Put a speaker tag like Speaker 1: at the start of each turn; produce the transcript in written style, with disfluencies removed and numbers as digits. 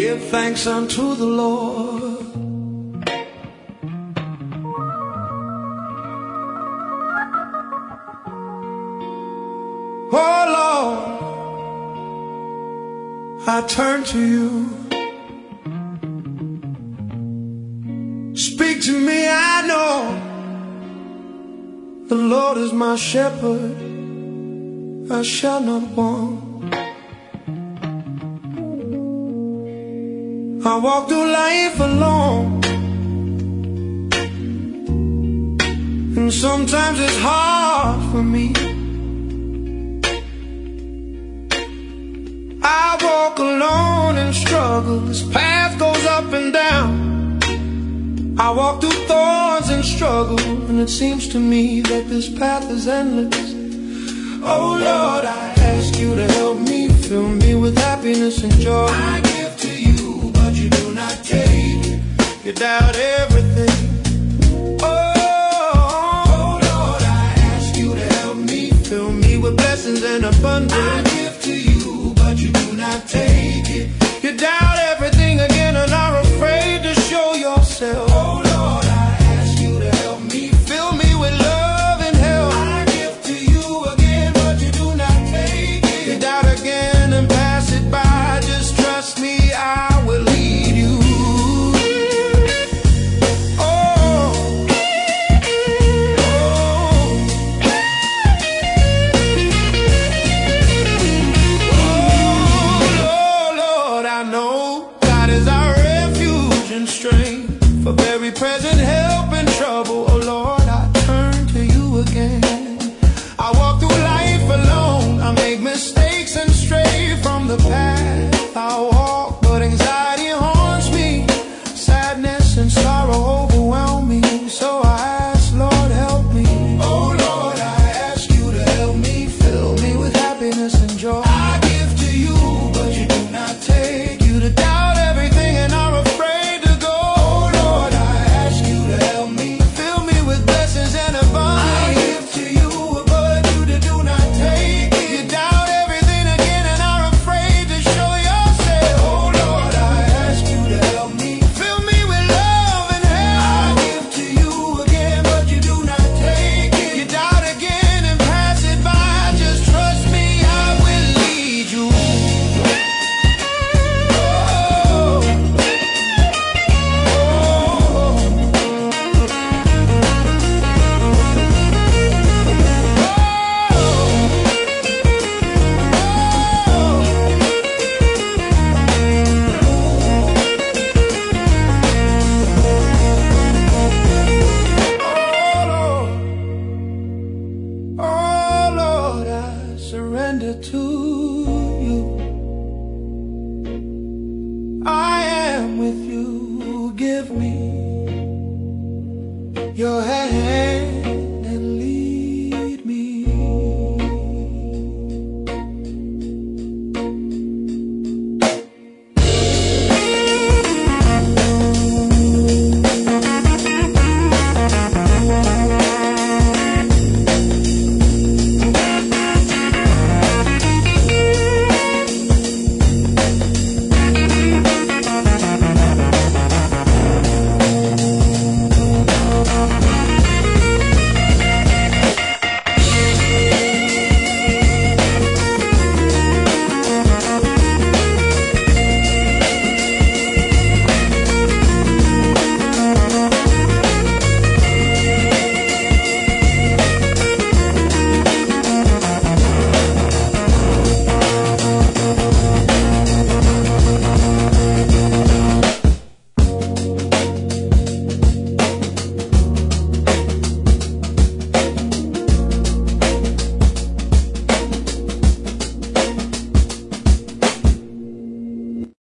Speaker 1: give thanks unto the Lord. Oh Lord, I turn to you. Speak to me, I know the Lord is my shepherd, I shall not want. I walk through life alone, and sometimes it's hard for me. I walk alone and struggle, this path goes up and down. I walk through thorns and struggle, and it seems to me that this path is endless. Oh Lord, I ask you to help me, fill me with happiness and joy. I give to you, but you do not take. You doubt everything. Oh Lord, I ask you to help me, fill me with blessings and abundance. I give to you, but you do not take it. You doubt everything again and are afraid to show yourself. Oh Lord, I ask you to help me, fill me with love and help. I give to you again, but you do not take it. You doubt again and pass it by. Just trust me, I will lead you. For very present help in trouble, oh Lord, I turn to you again. I walk through life alone, I make mistakes and stray from the path I walk, but anxiety haunts me, sadness and sorrow overwhelm me. So I ask, Lord, help me. Oh Lord, I ask you to help me, fill me with happiness and joy. I give to you, but you do not take. You to doubt everything and are afraid. Surrender to you. I am with you. Give me your hand.